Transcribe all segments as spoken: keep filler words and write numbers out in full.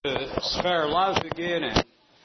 to spare our lives again and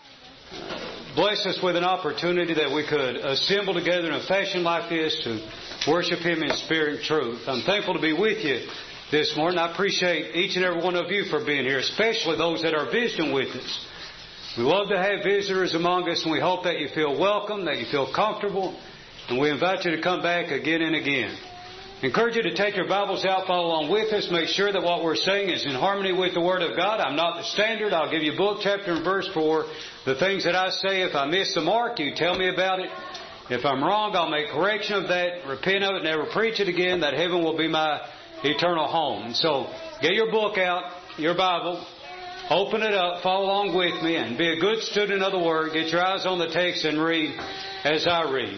bless us with an opportunity that we could assemble together in a fashion like this to worship Him in spirit and truth. I'm thankful to be with you this morning. I appreciate each and every one of you for being here, especially those that are visiting with us. We love to have visitors among us, and we hope that you feel welcome, that you feel comfortable, and we invite you to come back again and again. I encourage you to take your Bibles out, follow along with us. Make sure that what we're saying is in harmony with the Word of God. I'm not the standard. I'll give you book, chapter, and verse for the things that I say. If I miss the mark, you tell me about it. If I'm wrong, I'll make correction of that, repent of it, never preach it again. That heaven will be my eternal home. So get your book out, your Bible, open it up, follow along with me, and be a good student of the Word. Get your eyes on the text and read as I read.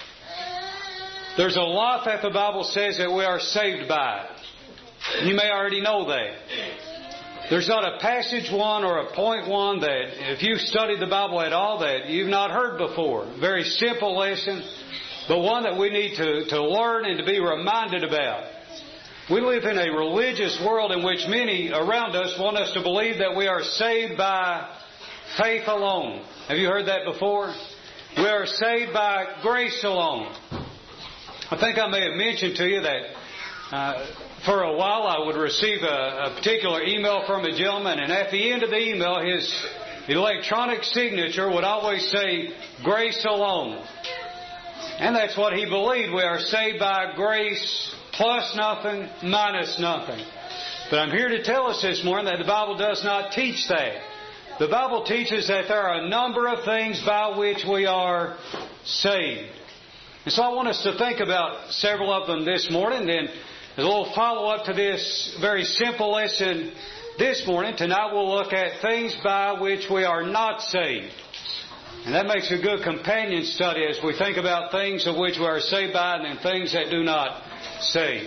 There's a lot that the Bible says that we are saved by. You may already know that. There's not a passage one or a point one that, if you've studied the Bible at all, that you've not heard before. Very simple lesson, but one that we need to, to learn and to be reminded about. We live in a religious world in which many around us want us to believe that we are saved by faith alone. Have you heard that before? We are saved by grace alone. I think I may have mentioned to you that uh, for a while I would receive a, a particular email from a gentleman, and at the end of the email his electronic signature would always say, grace alone. And that's what he believed. We are saved by grace plus nothing, minus nothing. But I'm here to tell us this morning that the Bible does not teach that. The Bible teaches that there are a number of things by which we are saved. And so I want us to think about several of them this morning. Then as a little follow-up to this very simple lesson this morning, tonight we'll look at things by which we are not saved. And that makes a good companion study as we think about things of which we are saved by and then things that do not save.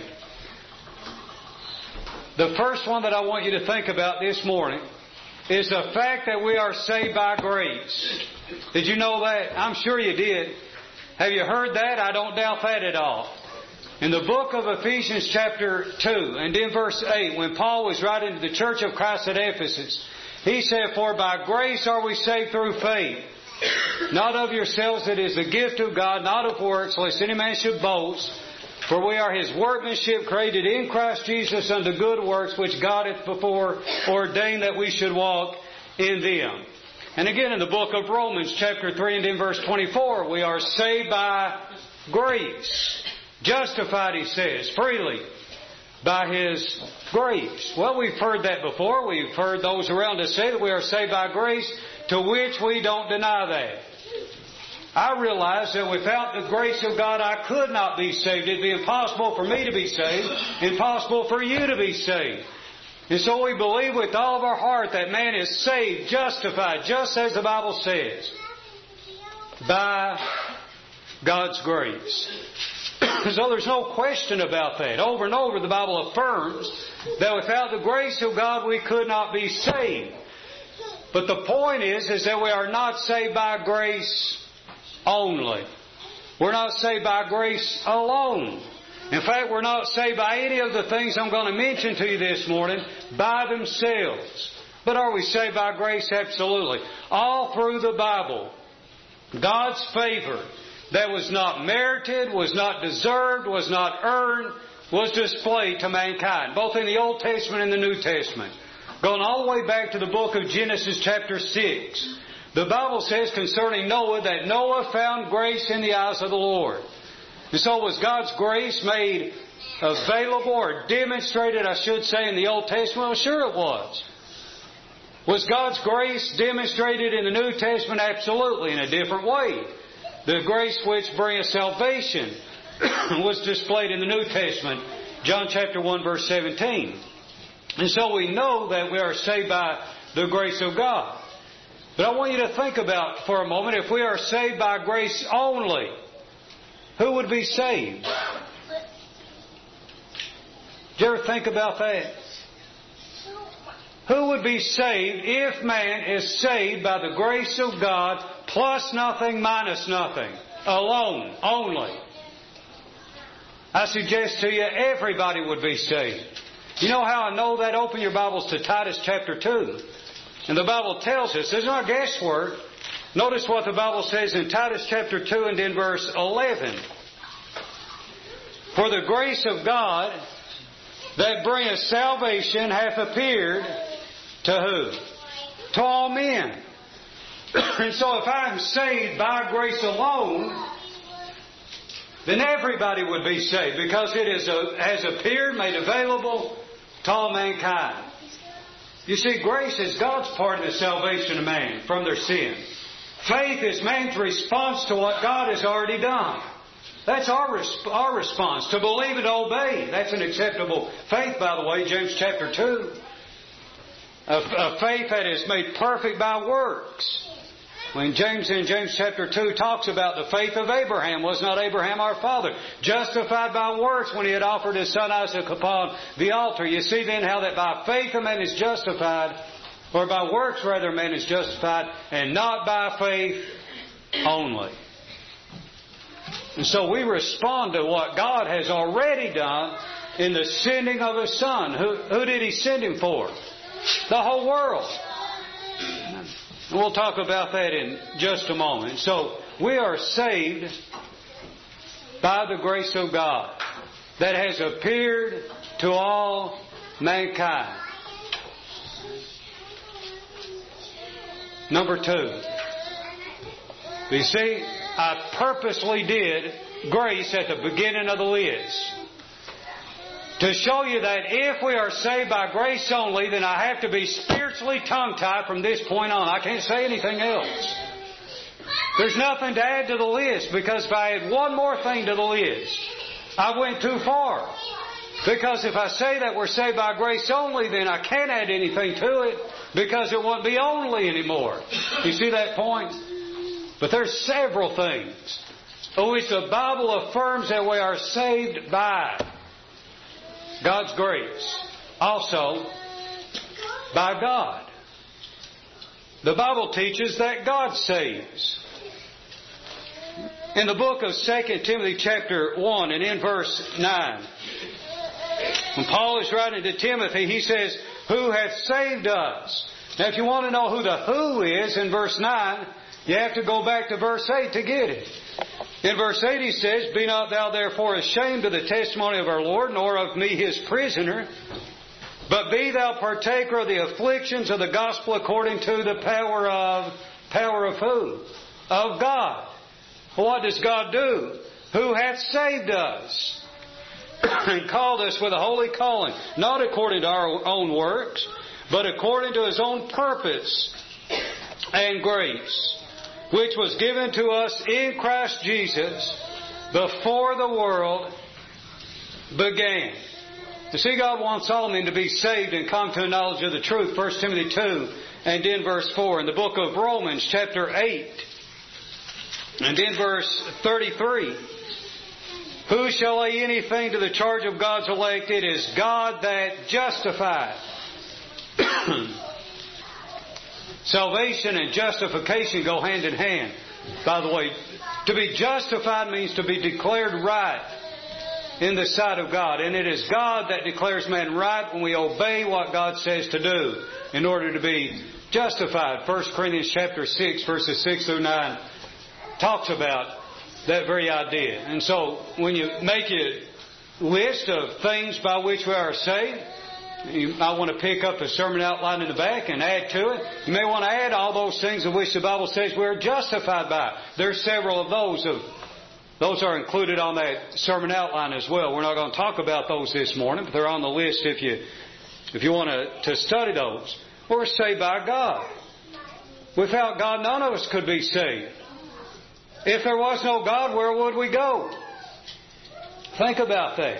The first one that I want you to think about this morning is the fact that we are saved by grace. Did you know that? I'm sure you did. Have you heard that? I don't doubt that at all. In the book of Ephesians chapter two and in verse eight, when Paul was writing to the church of Christ at Ephesus, he said, for by grace are we saved through faith, not of yourselves, it is the gift of God, not of works, lest any man should boast. For we are His workmanship, created in Christ Jesus unto good works, which God hath before ordained that we should walk in them. And again in the book of Romans chapter three and in verse twenty-four, we are saved by grace. Justified, he says, freely by His grace. Well, we've heard that before. We've heard those around us say that we are saved by grace, to which we don't deny that. I realize that without the grace of God, I could not be saved. It'd be impossible for me to be saved, impossible for you to be saved. And so we believe with all of our heart that man is saved, justified, just as the Bible says, by God's grace. So there's no question about that. Over and over the Bible affirms that without the grace of God we could not be saved. But the point is, is that we are not saved by grace only. We're not saved by grace alone. In fact, we're not saved by any of the things I'm going to mention to you this morning by themselves. But are we saved by grace? Absolutely. All through the Bible, God's favor that was not merited, was not deserved, was not earned, was displayed to mankind, both in the Old Testament and the New Testament. Going all the way back to the book of Genesis chapter six, the Bible says concerning Noah that Noah found grace in the eyes of the Lord. And so was God's grace made available or demonstrated, I should say, in the Old Testament? Well, sure it was. Was God's grace demonstrated in the New Testament? Absolutely, in a different way. The grace which bringeth salvation was displayed in the New Testament, John chapter one, verse seventeen. And so we know that we are saved by the grace of God. But I want you to think about for a moment, if we are saved by grace only, who would be saved? Did you ever think about that? Who would be saved if man is saved by the grace of God plus nothing, minus nothing, alone, only? I suggest to you everybody would be saved. You know how I know that? Open your Bibles to Titus chapter two. And the Bible tells us, there's not guesswork. Notice what the Bible says in Titus chapter two and in verse eleven. For the grace of God that bringeth salvation hath appeared to who? To all men. And so if I'm saved by grace alone, then everybody would be saved, because it is a, has appeared, made available to all mankind. You see, grace is God's part in the salvation of man from their sin. Faith is man's response to what God has already done. That's our, our response, to believe and obey. That's an acceptable faith, by the way, James chapter two. A, a faith that is made perfect by works. When James in James chapter two talks about the faith of Abraham, was not Abraham our father justified by works when he had offered his son Isaac upon the altar? You see then how that by faith a man is justified, or by works rather a man is justified, and not by faith only. And so we respond to what God has already done in the sending of His Son. Who, who did He send Him for? The whole world. And we'll talk about that in just a moment. So we are saved by the grace of God that has appeared to all mankind. Number two. You see, I purposely did grace at the beginning of the list to show you that if we are saved by grace only, then I have to be spiritually tongue-tied from this point on. I can't say anything else. There's nothing to add to the list, because if I add one more thing to the list, I went too far. Because if I say that we're saved by grace only, then I can't add anything to it, because it won't be only anymore. You see that point? But there's several things which the Bible affirms that we are saved by God's grace. Also, by God. The Bible teaches that God saves. In the book of Second Timothy chapter one and in verse nine, when Paul is writing to Timothy, he says, who hath saved us? Now if you want to know who the who is in verse nine, you have to go back to verse eight to get it. In verse eight he says, be not thou therefore ashamed of the testimony of our Lord, nor of me His prisoner, but be thou partaker of the afflictions of the gospel according to the power of, power of who? Of God. Well, what does God do? Who hath saved us and called us with a holy calling, not according to our own works, but according to His own purpose and grace, which was given to us in Christ Jesus before the world began. You see, God wants all men to be saved and come to a knowledge of the truth. First Timothy two and in verse four. In the book of Romans chapter eight and in verse thirty-three. Who shall lay anything to the charge of God's elect? It is God that justifies. Salvation and justification go hand in hand. By the way, to be justified means to be declared right in the sight of God. And it is God that declares man right when we obey what God says to do in order to be justified. First Corinthians chapter six, verses six through nine talks about that very idea. And so when you make a list of things by which we are saved, you might want to pick up a sermon outline in the back and add to it. You may want to add all those things of which the Bible says we are justified by. There's several of those. Of, those are included on that sermon outline as well. We're not going to talk about those this morning, but they're on the list if you if you want to, to study those. We're saved by God. Without God, none of us could be saved. If there was no God, where would we go? Think about that.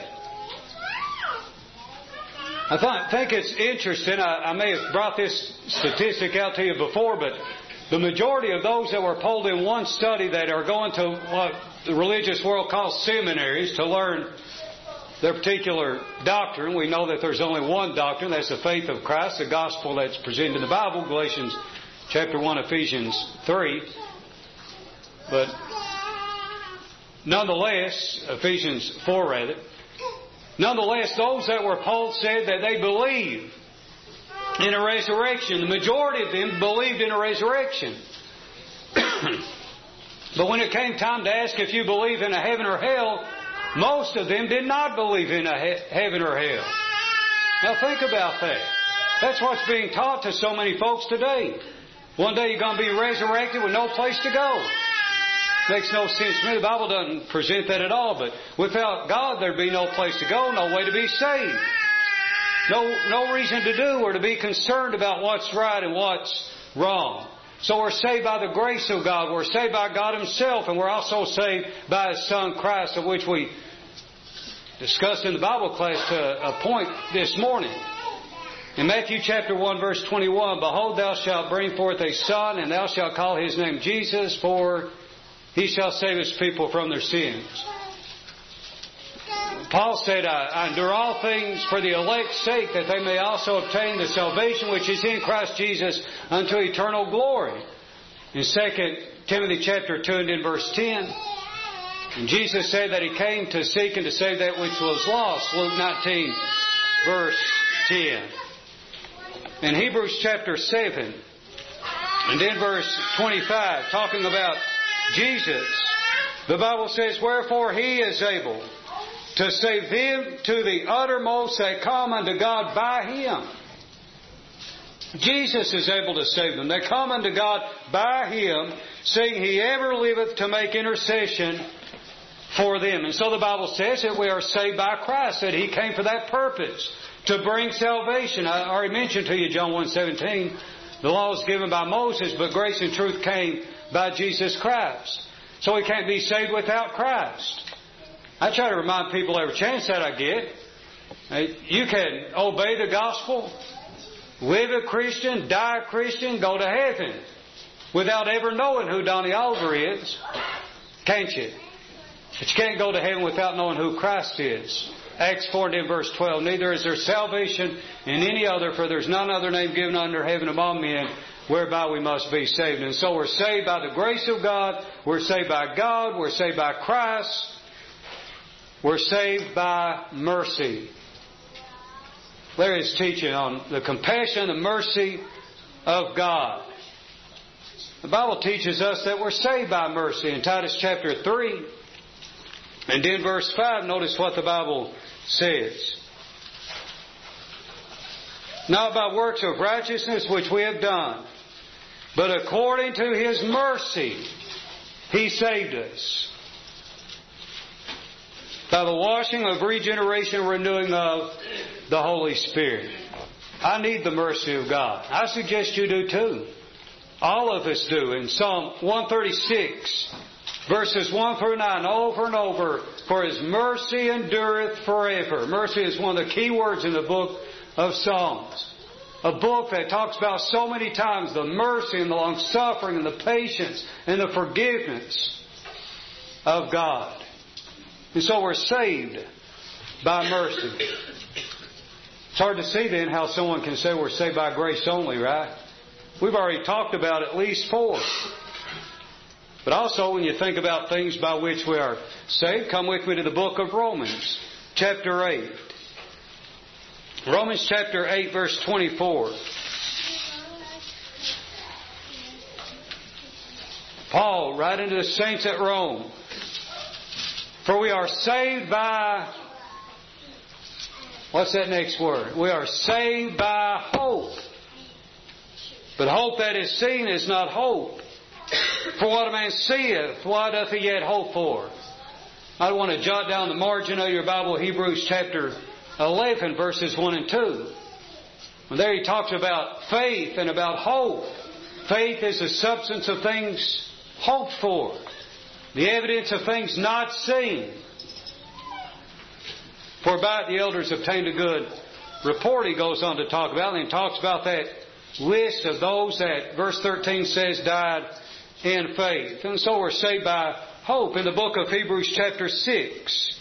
I th- think it's interesting. I, I may have brought this statistic out to you before, but the majority of those that were polled in one study that are going to what the religious world calls seminaries to learn their particular doctrine. We know that there's only one doctrine. That's the faith of Christ, the gospel that's presented in the Bible, Galatians chapter one, Ephesians three. But nonetheless, Ephesians four rather, nonetheless, those that were polled said that they believe in a resurrection. The majority of them believed in a resurrection. But when it came time to ask if you believe in a heaven or hell, most of them did not believe in a he- heaven or hell. Now think about that. That's what's being taught to so many folks today. One day you're going to be resurrected with no place to go. Makes no sense to me. The Bible doesn't present that at all. But without God, there'd be no place to go, no way to be saved. No, no reason to do or to be concerned about what's right and what's wrong. So we're saved by the grace of God. We're saved by God Himself. And we're also saved by His Son Christ, of which we discussed in the Bible class to a point this morning. In Matthew chapter one verse twenty-one, Behold, thou shalt bring forth a son, and thou shalt call his name Jesus, for He shall save His people from their sins. Paul said, I, I endure all things for the elect's sake, that they may also obtain the salvation which is in Christ Jesus unto eternal glory. In Second Timothy chapter two and in verse ten, and Jesus said that He came to seek and to save that which was lost. Luke nineteen verse ten. In Hebrews chapter seven and in verse twenty-five, talking about Jesus, the Bible says, Wherefore He is able to save them to the uttermost that come unto God by Him. Jesus is able to save them. They come unto God by Him, seeing He ever liveth to make intercession for them. And so the Bible says that we are saved by Christ, that He came for that purpose, to bring salvation. I already mentioned to you John one seventeen. The law was given by Moses, but grace and truth came by Jesus Christ. So we can't be saved without Christ. I try to remind people every chance that I get. You can obey the gospel, live a Christian, die a Christian, go to heaven without ever knowing who Donnie Oliver is. Can't you? But you can't go to heaven without knowing who Christ is. Acts four and verse twelve, Neither is there salvation in any other, for there's none other name given under heaven among men, whereby we must be saved. And so we're saved by the grace of God. We're saved by God. We're saved by Christ. We're saved by mercy. Larry's teaching on the compassion and mercy of God. The Bible teaches us that we're saved by mercy. In Titus chapter three and in verse five, notice what the Bible says. Not by works of righteousness which we have done, but according to His mercy He saved us, by the washing of regeneration and renewing of the Holy Spirit. I need the mercy of God. I suggest you do too. All of us do. In Psalm one thirty-six, verses one through nine, over and over, For His mercy endureth forever. Mercy is one of the key words in the book of Psalms. A book that talks about so many times the mercy and the long-suffering and the patience and the forgiveness of God. And so we're saved by mercy. It's hard to see then how someone can say we're saved by grace only, right? We've already talked about at least four. But also when you think about things by which we are saved, come with me to the book of Romans, chapter eight. Romans chapter eight, verse twenty-four. Paul, writing to the saints at Rome, For we are saved by, what's that next word? We are saved by hope. But hope that is seen is not hope. For what a man seeth, why doth he yet hope for? I want to jot down the margin of your Bible, Hebrews chapter eleven, verses one and two. And there he talks about faith and about hope. Faith is the substance of things hoped for, the evidence of things not seen. For by it the elders obtained a good report, he goes on to talk about. And he talks about that list of those that, verse thirteen says, died in faith. And so we're saved by hope. In the book of Hebrews chapter six,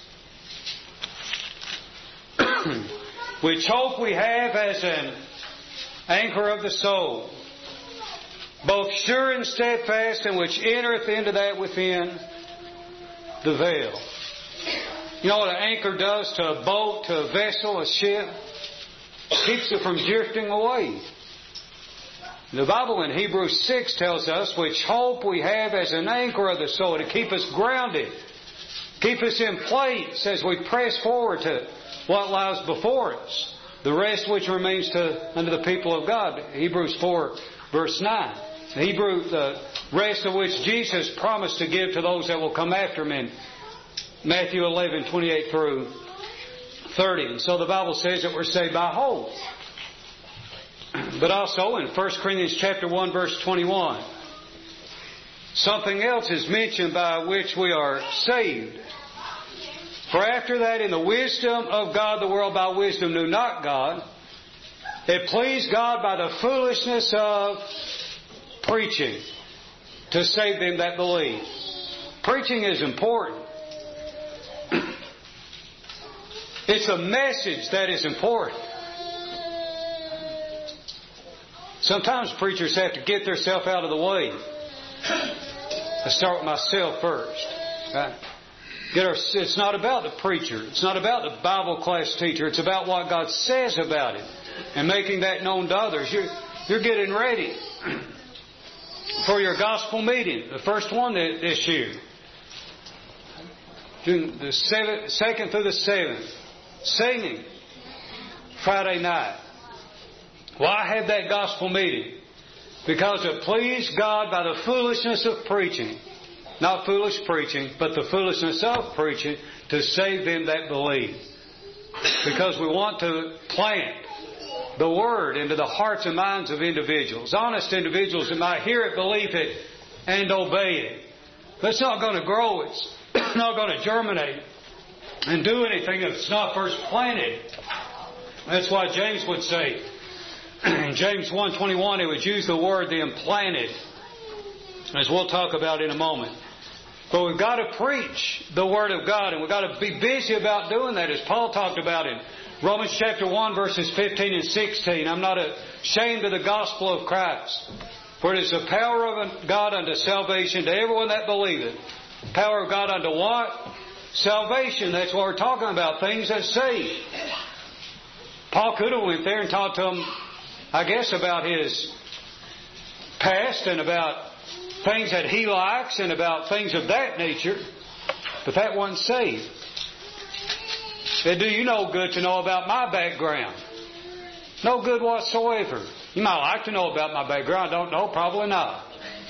which hope we have as an anchor of the soul, both sure and steadfast, and which entereth into that within the veil. You know what an anchor does to a boat, to a vessel, a ship? Keeps it from drifting away. The Bible in Hebrews six tells us which hope we have as an anchor of the soul to keep us grounded, keep us in place as we press forward to what lies before us. The rest which remains to unto the people of God. Hebrews four verse nine. The Hebrew, the rest of which Jesus promised to give to those that will come after Him in Matthew eleven twenty-eight through thirty. And so the Bible says that we're saved by hope. But also in First Corinthians chapter one verse twenty-one, something else is mentioned by which we are saved. For after that, in the wisdom of God, the world by wisdom knew not God. It pleased God by the foolishness of preaching to save them that believe. Preaching is important. It's a message that is important. Sometimes preachers have to get themselves out of the way. I start with myself first. Right? Get our, it's not about the preacher. It's not about the Bible class teacher. It's about what God says about it and making that known to others. You're, you're getting ready for your gospel meeting, the first one this year. June the seventh, second through the seventh. Singing Friday night. Why have that gospel meeting? Because it pleased God by the foolishness of preaching. Not foolish preaching, but the foolishness of preaching to save them that believe. Because we want to plant the Word into the hearts and minds of individuals. Honest individuals that might hear it, believe it, and obey it. But it's not going to grow. It's not going to germinate and do anything if it's not first planted. That's why James would say, in James one twenty-one, he would use the word the implanted, as we'll talk about in a moment. But we've got to preach the Word of God, and we've got to be busy about doing that, as Paul talked about in Romans chapter one, verses fifteen and sixteen. I'm not ashamed of the gospel of Christ, for it is the power of God unto salvation to everyone that believeth. Power of God unto what? Salvation. That's what we're talking about, things that save. Paul could have went there and talked to them, I guess, about his past and about things that he likes and about things of that nature, but that wasn't saved. It do you no good to know about my background. No good whatsoever. You might like to know about my background. I don't know, probably not.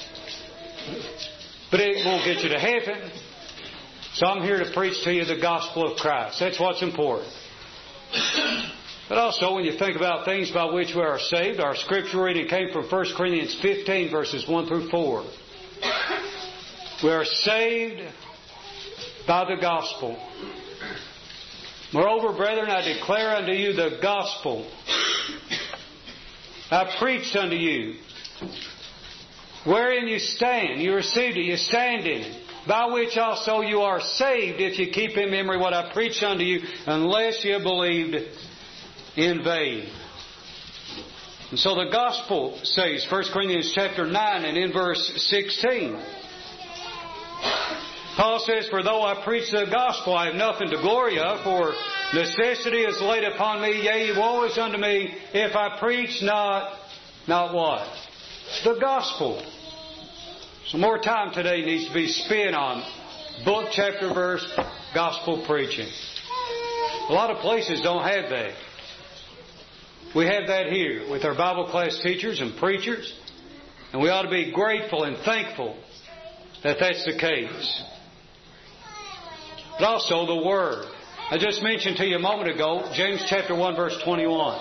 But it won't get you to heaven. So I'm here to preach to you the gospel of Christ. That's what's important. But also, when you think about things by which we are saved, our scripture reading came from First Corinthians fifteen, verses one through four. We are saved by the gospel. Moreover, brethren, I declare unto you the gospel I preached unto you, wherein you stand. You received it, you stand in it, by which also you are saved, if you keep in memory what I preached unto you, unless you believed in vain. And so the gospel says, First Corinthians chapter nine and in verse sixteen, Paul says, for though I preach the gospel, I have nothing to glory of, for necessity is laid upon me, yea, woe is unto me, if I preach not, not what? The gospel. So more time today needs to be spent on book, chapter, verse, gospel preaching. A lot of places don't have that. We have that here with our Bible class teachers and preachers, and we ought to be grateful and thankful that that's the case. But also the Word. I just mentioned to you a moment ago, James chapter one, verse twenty-one.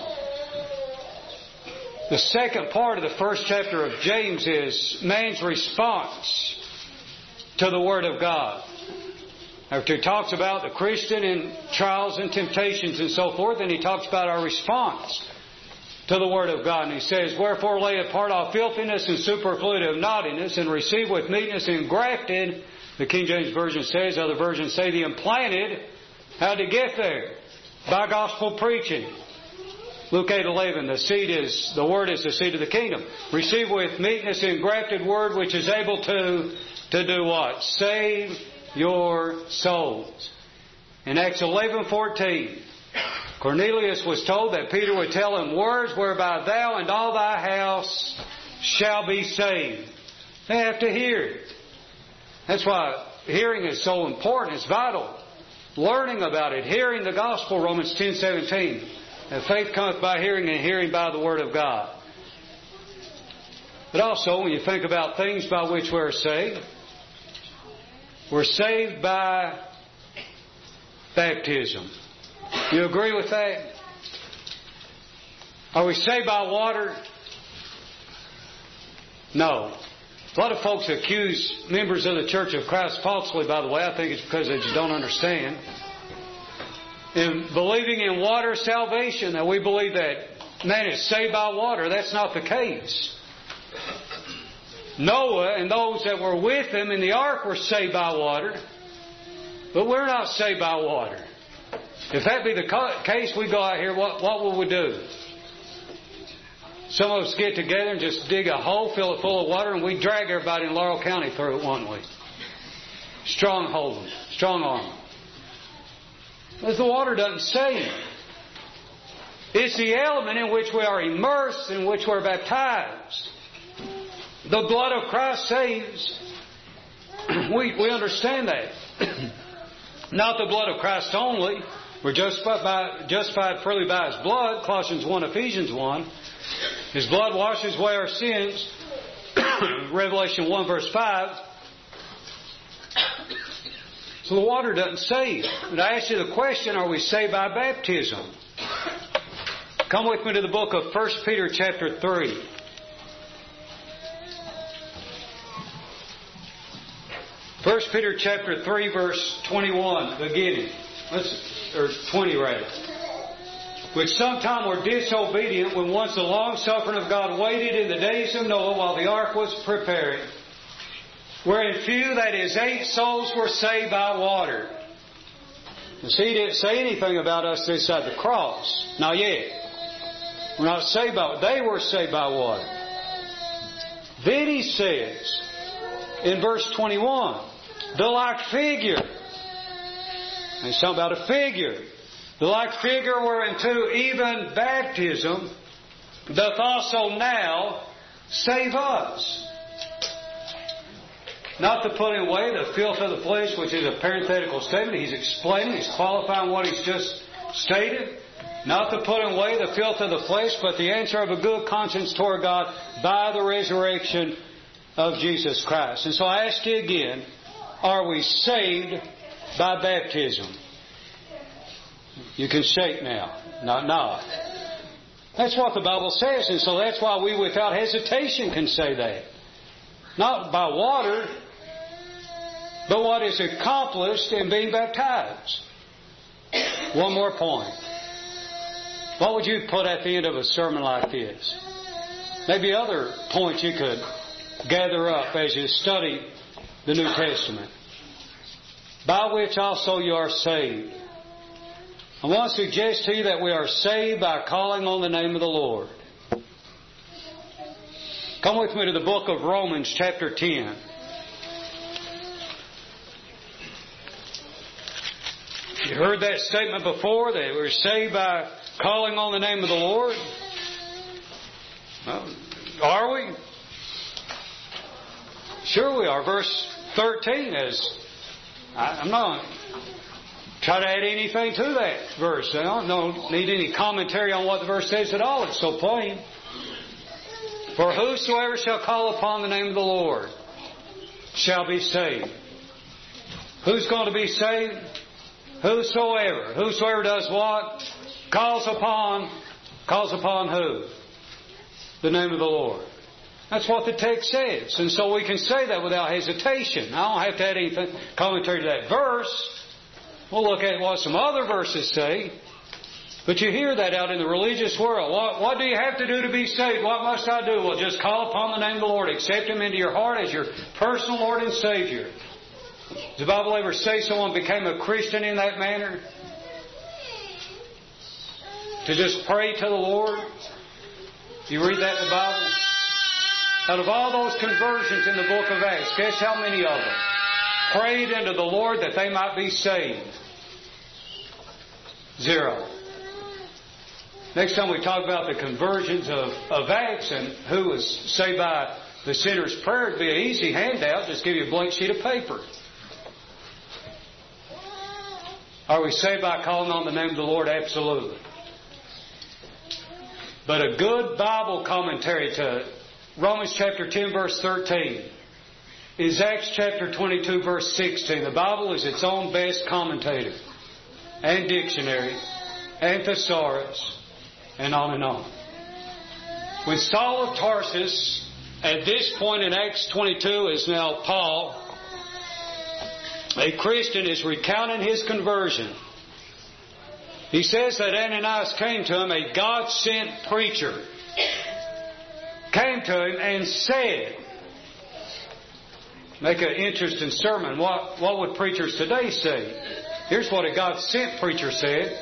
The second part of the first chapter of James is man's response to the Word of God. After he talks about the Christian in trials and temptations and so forth, and he talks about our response to the Word of God. And he says, wherefore lay apart all filthiness and superfluity of naughtiness, and receive with meekness and grafted, the King James Version says, other versions say the implanted. How to get there? By gospel preaching. Luke eight eleven, the seed is, the Word is the seed of the kingdom. Receive with meekness and grafted Word, which is able to, to do what? Save your souls. In Acts eleven fourteen, Cornelius was told that Peter would tell him words whereby thou and all thy house shall be saved. They have to hear it. That's why hearing is so important. It's vital. Learning about it, hearing the gospel, Romans ten seventeen. And faith cometh by hearing, and hearing by the word of God. But also, when you think about things by which we're saved, we're saved by baptism. You agree with that? Are we saved by water? No. A lot of folks accuse members of the Church of Christ falsely, by the way. I think it's because they just don't understand. In believing in water salvation, that we believe that man is saved by water. That's not the case. Noah and those that were with him in the ark were saved by water. But we're not saved by water. If that be the case, we go out here, what, what will we do? Some of us get together and just dig a hole, fill it full of water, and we drag everybody in Laurel County through it, won't we? Stronghold them, strong arm them. Because the water doesn't save. It's the element in which we are immersed, in which we're baptized. The blood of Christ saves. We, we understand that. Not the blood of Christ only. We're justified, by, justified freely by His blood, Colossians one, Ephesians one. His blood washes away our sins, Revelation one, verse five. So the water doesn't save. But I ask you the question, are we saved by baptism? Come with me to the book of First Peter chapter three. First Peter chapter three, verse twenty-one, beginning. Let's, or twenty rather. Which sometime were disobedient when once the long suffering of God waited in the days of Noah while the ark was preparing. Wherein few, that is, eight souls were saved by water. You see, He didn't say anything about us this side of the cross. Not yet. We're not saved by They were saved by water. Then He says, in verse twenty-one, the like figure. And it's talking about a figure. The like figure whereunto even baptism doth also now save us. Not to put away the filth of the flesh, which is a parenthetical statement. He's explaining, he's qualifying what he's just stated. Not to put away the filth of the flesh, but the answer of a good conscience toward God by the resurrection of Jesus Christ. And so I ask you again, are we saved by baptism? You can shake now. Not nod. That's what the Bible says, and so that's why we without hesitation can say that. Not by water, but what is accomplished in being baptized. One more point. What would you put at the end of a sermon like this? Maybe other points you could gather up as you study the New Testament. By which also you are saved. I want to suggest to you that we are saved by calling on the name of the Lord. Come with me to the book of Romans chapter ten. You heard that statement before, that we're saved by calling on the name of the Lord? Well, are we? Sure we are. Verse thirteen is, I, I'm not try to add anything to that verse. I don't, don't need any commentary on what the verse says at all. It's so plain. For whosoever shall call upon the name of the Lord shall be saved. Who's going to be saved? Whosoever. Whosoever does what? Calls upon, calls upon who? The name of the Lord. That's what the text says. And so we can say that without hesitation. I don't have to add anything commentary to that verse. We'll look at what some other verses say. But you hear that out in the religious world. What, what do you have to do to be saved? What must I do? Well, just call upon the name of the Lord. Accept Him into your heart as your personal Lord and Savior. Does the Bible ever say someone became a Christian in that manner? To just pray to the Lord? You read that in the Bible? Out of all those conversions in the book of Acts, guess how many of them prayed unto the Lord that they might be saved? Zero. Next time we talk about the conversions of, of Acts and who was saved by the sinner's prayer, it'd be an easy handout. Just give you a blank sheet of paper. Are we saved by calling on the name of the Lord? Absolutely. But a good Bible commentary to Romans chapter ten, verse thirteen is Acts chapter twenty-two, verse sixteen. The Bible is its own best commentator and dictionary and thesaurus and on and on. When Saul of Tarsus, at this point in Acts twenty-two, is now Paul, a Christian, is recounting his conversion. He says that Ananias came to him, a God-sent preacher, came to him and said, make an interesting sermon. What, what would preachers today say? Here's what a God-sent preacher said.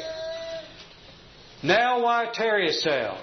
Now why tarriest thou?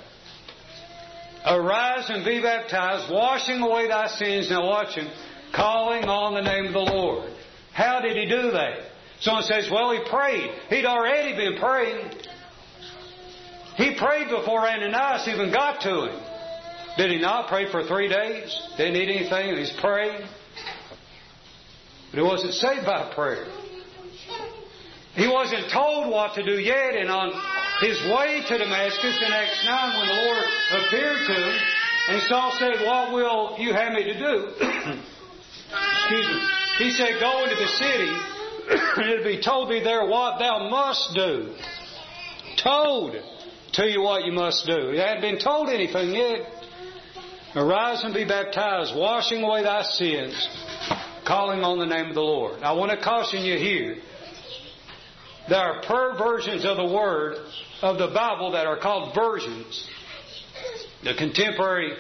Arise and be baptized, washing away thy sins. Now watch him, calling on the name of the Lord. How did he do that? Someone says, well, he prayed. He'd already been praying. He prayed before Ananias even got to him. Did he not pray for three days? Didn't eat anything and he's praying? But he wasn't saved by prayer. He wasn't told what to do yet. And on his way to Damascus in Acts nine, when the Lord appeared to him, and Saul said, what will you have me to do? Excuse me. He said, go into the city, and it'll be told thee there what thou must do. Told to you what you must do. You hadn't been told anything yet. Arise and be baptized, washing away thy sins, calling on the name of the Lord. I want to caution you here. There are perversions of the Word of the Bible that are called versions. The contemporary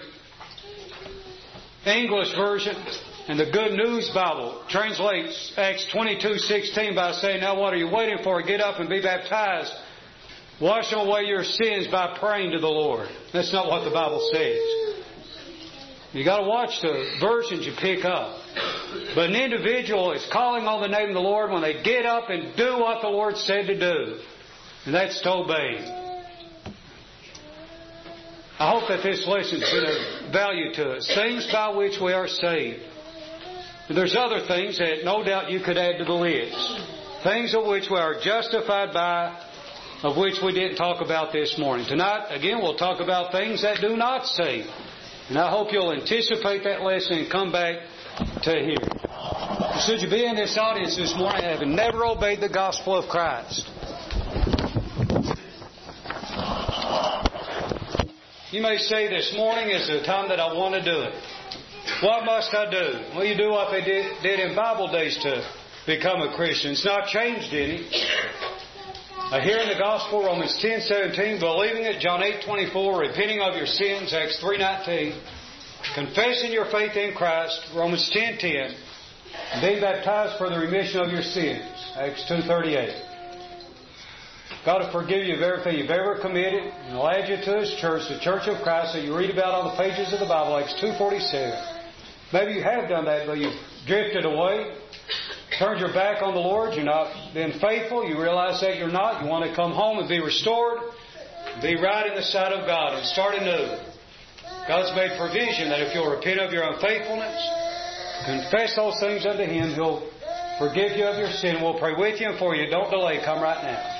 English version and the Good News Bible translates Acts twenty-two sixteen by saying, now what are you waiting for? Get up and be baptized. Wash away your sins by praying to the Lord. That's not what the Bible says. You got to watch the versions you pick up. But an individual is calling on the name of the Lord when they get up and do what the Lord said to do. And that's to obey Him. I hope that this lesson has been of value to us. Things by which we are saved. And there's other things that no doubt you could add to the list. Things of which we are justified by, of which we didn't talk about this morning. Tonight, again, we'll talk about things that do not save. And I hope you'll anticipate that lesson and come back to hear. Should you be in this audience this morning having never obeyed the gospel of Christ? You may say this morning is the time that I want to do it. What must I do? Well, you do what they did, did in Bible days to become a Christian. It's not changed any. Uh, hearing the gospel, Romans ten seventeen, believing it, John eight twenty-four, repenting of your sins, Acts three nineteen, confessing your faith in Christ, Romans ten ten, being baptized for the remission of your sins, Acts two thirty-eight. God will forgive you of everything you've ever committed and will add you to His church, the Church of Christ, that you read about on the pages of the Bible, Acts two forty-seven. Maybe you have done that, but you've drifted away, turned your back on the Lord, you're not been faithful, you realize that you're not, you want to come home and be restored, be right in the sight of God and start anew. God's made provision that if you'll repent of your unfaithfulness, confess those things unto Him, He'll forgive you of your sin. We'll pray with you and for you. Don't delay. Come right now.